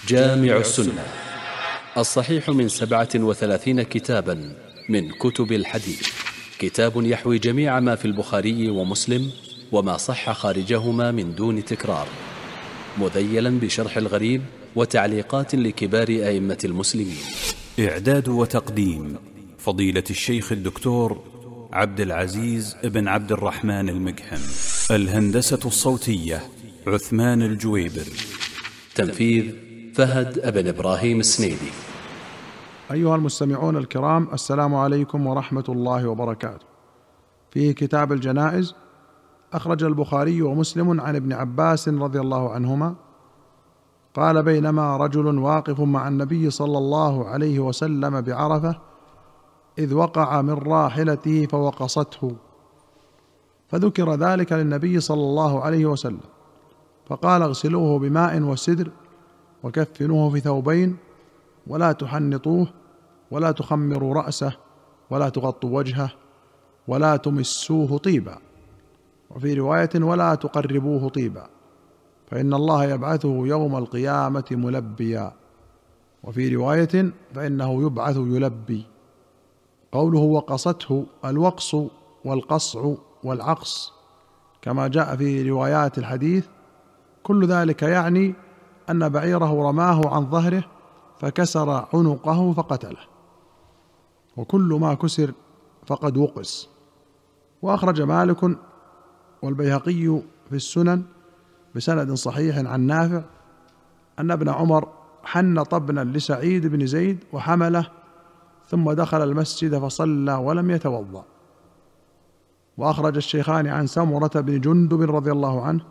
جامع السنة الصحيح من 37 كتابا من كتب الحديث، كتاب يحوي جميع ما في البخاري ومسلم وما صح خارجهما من دون تكرار، مذيلا بشرح الغريب وتعليقات لكبار أئمة المسلمين. إعداد وتقديم فضيلة الشيخ الدكتور عبد العزيز بن عبد الرحمن المقحم. الهندسة الصوتية عثمان الجويبر. تنفيذ فهد بن إبراهيم السنيدي. أيها المستمعون الكرام، السلام عليكم ورحمة الله وبركاته. في كتاب الجنائز أخرج البخاري ومسلم عن ابن عباس رضي الله عنهما قال: بينما رجل واقف مع النبي صلى الله عليه وسلم بعرفة إذ وقع من راحلته فوقصته، فذكر ذلك للنبي صلى الله عليه وسلم، فقال: اغسلوه بماء وسدر وكفنوه في ثوبين ولا تحنطوه ولا تخمروا رأسه ولا تغطوا وجهه ولا تمسوه طيبا، وفي رواية: ولا تقربوه طيبا، فإن الله يبعثه يوم القيامة ملبيا، وفي رواية: فإنه يبعث يلبي. قوله وقصته، الوقص والقصع والعقص كما جاء في روايات الحديث، كل ذلك يعني أن بعيره رماه عن ظهره فكسر عنقه فقتله، وكل ما كسر فقد وقص. وأخرج مالك والبيهقي في السنن بسند صحيح عن نافع أن ابن عمر حنط ابنا لسعيد بن زيد وحمله ثم دخل المسجد فصلى ولم يتوضأ. وأخرج الشيخان عن سمرة بن جندب رضي الله عنه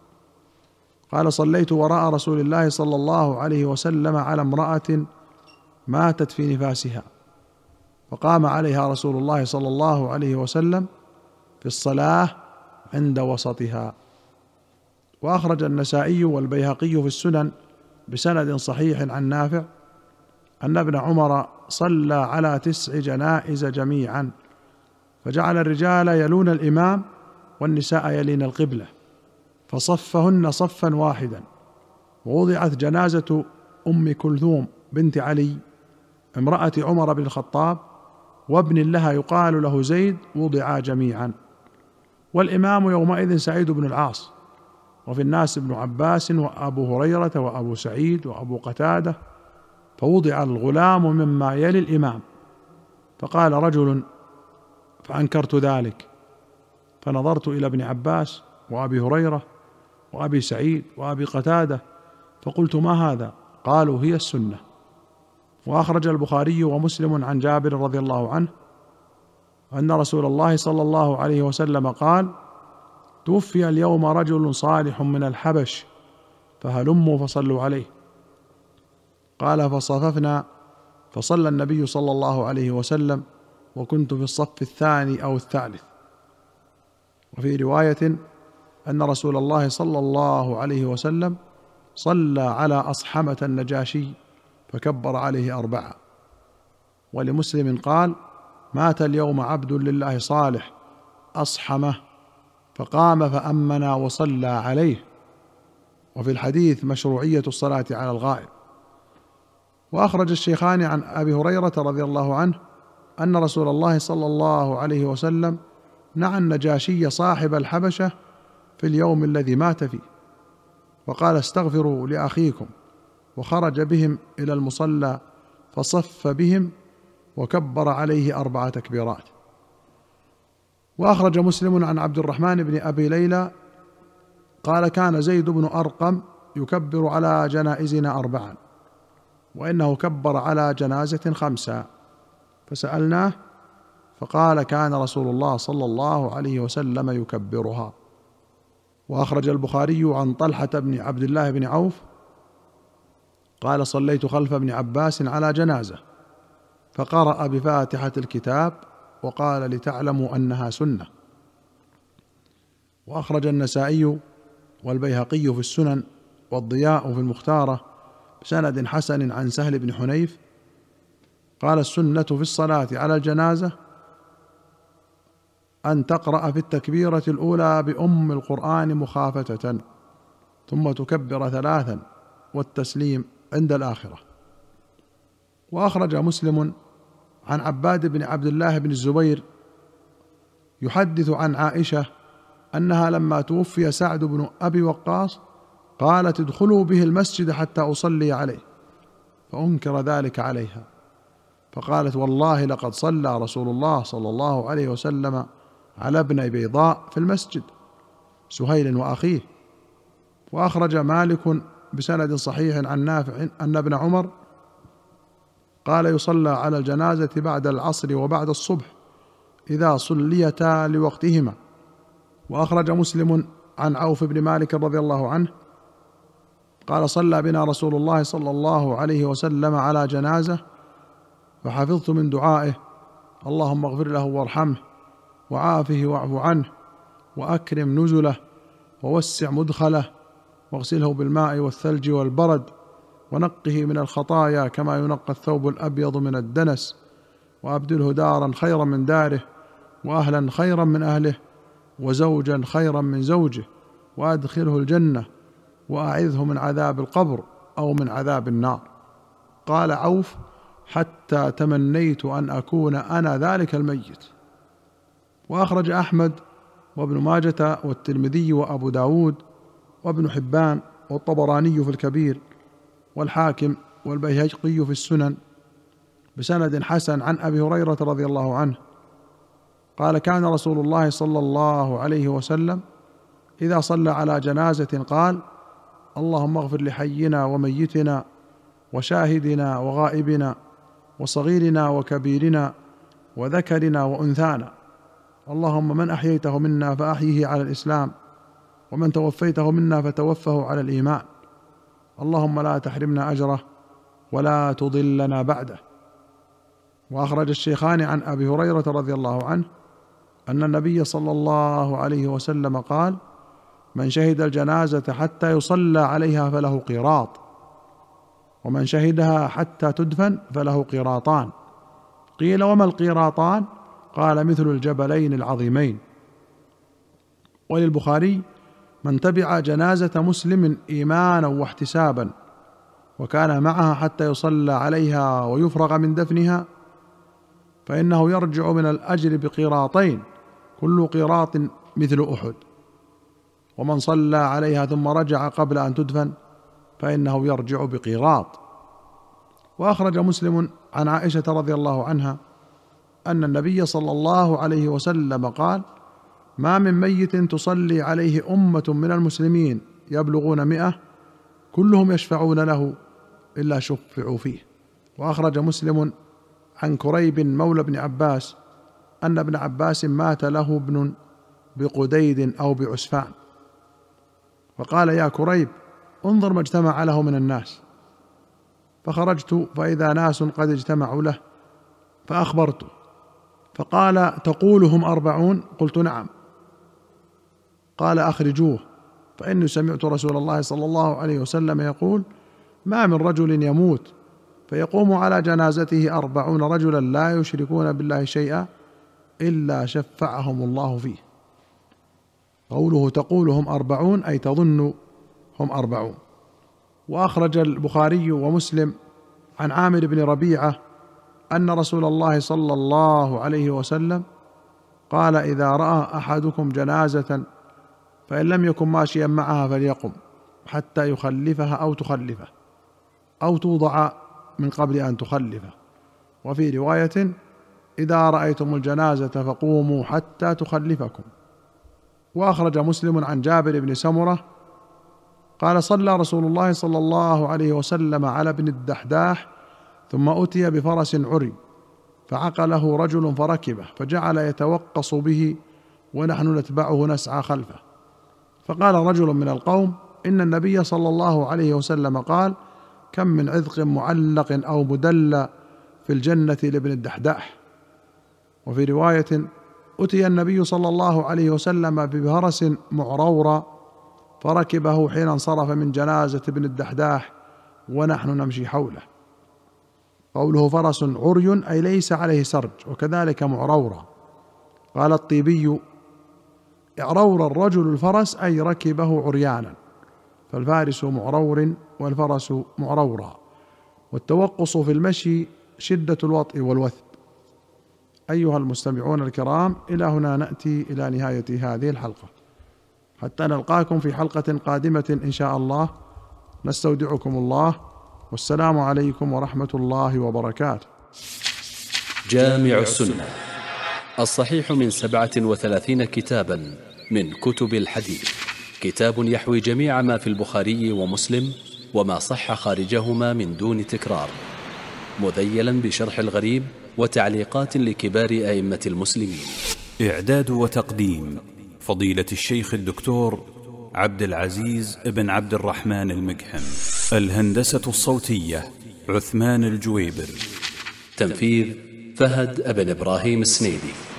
قال: صليت وراء رسول الله صلى الله عليه وسلم على امرأة ماتت في نفاسها، فقام عليها رسول الله صلى الله عليه وسلم في الصلاة عند وسطها. وأخرج النسائي والبيهقي في السنن بسند صحيح عن نافع أن ابن عمر صلى على 9 جنائز جميعا، فجعل الرجال يلون الإمام والنساء يلين القبلة، فصفهن صفا واحدا. ووضعت جنازة أم كلثوم بنت علي امرأة عمر بن الخطاب وابن لها يقال له زيد، وضعا جميعا. والإمام يومئذ سعيد بن العاص، وفي الناس ابن عباس وأبو هريرة وأبو سعيد وأبو قتادة، فوضع الغلام مما يلي الإمام. فقال رجل: فأنكرت ذلك، فنظرت إلى ابن عباس وأبي هريرة وأبي سعيد وأبي قتادة فقلت: ما هذا؟ قالوا: هي السنة. وأخرج البخاري ومسلم عن جابر رضي الله عنه أن رسول الله صلى الله عليه وسلم قال: توفي اليوم رجل صالح من الحبش فهلموا فصلوا عليه. قال: فصففنا فصلى النبي صلى الله عليه وسلم وكنت في الصف الثاني أو الثالث. وفي رواية أن رسول الله صلى الله عليه وسلم صلى على أصحمة النجاشي فكبر عليه 4. ولمسلم قال: مات اليوم عبد لله صالح أصحمه فقام فأمنا وصلى عليه. وفي الحديث مشروعية الصلاة على الغائب. وأخرج الشيخان عن أبي هريرة رضي الله عنه أن رسول الله صلى الله عليه وسلم نعى النجاشي صاحب الحبشة في اليوم الذي مات فيه، وقال: استغفروا لأخيكم، وخرج بهم إلى المصلى فصف بهم وكبر عليه 4 تكبيرات. وأخرج مسلم عن عبد الرحمن بن أبي ليلى قال: كان زيد بن أرقم يكبر على جنائزنا 4، وإنه كبر على جنازة 5. فسألناه فقال: كان رسول الله صلى الله عليه وسلم يكبرها. وأخرج البخاري عن طلحة بن عبد الله بن عوف قال: صليت خلف ابن عباس على جنازة فقرأ بفاتحة الكتاب وقال: لتعلموا أنها سنة. وأخرج النسائي والبيهقي في السنن والضياء في المختارة بسند حسن عن سهل بن حنيف قال: السنة في الصلاة على الجنازة أن تقرأ في التكبيرة الأولى بأم القرآن مخافتة، ثم تكبر 3 والتسليم عند الآخرة. وأخرج مسلم عن عباد بن عبد الله بن الزبير يحدث عن عائشة أنها لما توفي سعد بن أبي وقاص قالت: ادخلوا به المسجد حتى أصلي عليه، فأنكر ذلك عليها، فقالت: والله لقد صلى رسول الله صلى الله عليه وسلم على ابن بيضاء في المسجد، سهيل وأخيه. وأخرج مالك بسند صحيح عن نافع أن ابن عمر قال: يصلى على الجنازة بعد العصر وبعد الصبح إذا صليتا لوقتهما. وأخرج مسلم عن عوف بن مالك رضي الله عنه قال: صلى بنا رسول الله صلى الله عليه وسلم على جنازة فحفظت من دعائه: اللهم اغفر له وارحمه وعافه واعف عنه وأكرم نزله ووسع مدخله واغسله بالماء والثلج والبرد ونقه من الخطايا كما ينقى الثوب الأبيض من الدنس، وأبدله دارا خيرا من داره وأهلا خيرا من أهله وزوجا خيرا من زوجه، وأدخله الجنة وأعذه من عذاب القبر أو من عذاب النار. قال عوف: حتى تمنيت أن أكون أنا ذلك الميت. وأخرج أحمد وابن ماجة والترمذي وأبو داود وابن حبان والطبراني في الكبير والحاكم والبيهقي في السنن بسند حسن عن أبي هريرة رضي الله عنه قال: كان رسول الله صلى الله عليه وسلم إذا صلى على جنازة قال: اللهم اغفر لحينا وميتنا وشاهدنا وغائبنا وصغيرنا وكبيرنا وذكرنا وأنثانا، اللهم من أحييته منا فأحيه على الإسلام، ومن توفيته منا فتوفه على الإيمان، اللهم لا تحرمنا أجره ولا تضلنا بعده. وأخرج الشيخان عن أبي هريرة رضي الله عنه أن النبي صلى الله عليه وسلم قال: من شهد الجنازة حتى يصلى عليها فله قيراط، ومن شهدها حتى تدفن فله قيراطان. قيل: وما القيراطان؟ قال: مثل الجبلين العظيمين. وللبخاري: من تبع جنازة مسلم إيمانا واحتسابا وكان معها حتى يصلى عليها ويفرغ من دفنها فإنه يرجع من الأجر بقيراطين، كل قيراط مثل أحد. ومن صلى عليها ثم رجع قبل أن تدفن فإنه يرجع بقيراط. وأخرج مسلم عن عائشة رضي الله عنها أن النبي صلى الله عليه وسلم قال: ما من ميت تصلي عليه أمة من المسلمين يبلغون 100 كلهم يشفعون له إلا شفعوا فيه. وأخرج مسلم عن كريب مولى ابن عباس أن ابن عباس مات له ابن بقديد أو بعسفان، فقال: يا كريب انظر ما اجتمع له من الناس. فخرجت فإذا ناس قد اجتمعوا له فأخبرته، فقال: تقولهم 40؟ قلت: نعم. قال: أخرجوه، فإني سمعت رسول الله صلى الله عليه وسلم يقول: ما من رجل يموت فيقوم على جنازته 40 رجلا لا يشركون بالله شيئا إلا شفعهم الله فيه. قوله تقولهم 40 أي تظن هم 40. وأخرج البخاري ومسلم عن عامر بن ربيعة أن رسول الله صلى الله عليه وسلم قال: إذا رأى أحدكم جنازة فإن لم يكن ماشيا معها فليقم حتى يخلفها أو تخلفه أو توضع من قبل أن تخلفه. وفي رواية: إذا رأيتم الجنازة فقوموا حتى تخلفكم. وأخرج مسلم عن جابر بن سمرة قال: صلى رسول الله صلى الله عليه وسلم على ابن الدحداح ثم أتي بفرس عري فعقله رجل فركبه فجعل يتوقص به ونحن نتبعه نسعى خلفه. فقال رجل من القوم: إن النبي صلى الله عليه وسلم قال: كم من عذق معلق أو مدلى في الجنة لابن الدحداح. وفي رواية: أتي النبي صلى الله عليه وسلم بفرس معرورة فركبه حين انصرف من جنازة ابن الدحداح ونحن نمشي حوله. قوله فرس عري أي ليس عليه سرج، وكذلك معرورة. قال الطيبي: اعرور الرجل الفرس أي ركبه عريانا، فالفارس معرور والفرس معرورا. والتوقص في المشي شدة الوطء والوثب. أيها المستمعون الكرام، إلى هنا نأتي إلى نهاية هذه الحلقة، حتى نلقاكم في حلقة قادمة إن شاء الله. نستودعكم الله، والسلام عليكم ورحمة الله وبركاته. جامع السنة الصحيح من 37 كتابا من كتب الحديث، كتاب يحوي جميع ما في البخاري ومسلم وما صح خارجهما من دون تكرار، مذيلا بشرح الغريب وتعليقات لكبار أئمة المسلمين. إعداد وتقديم فضيلة الشيخ الدكتور عبد العزيز بن عبد الرحمن المقحم. الهندسة الصوتية عثمان الجويبر. تنفيذ فهد بن إبراهيم السنيدي.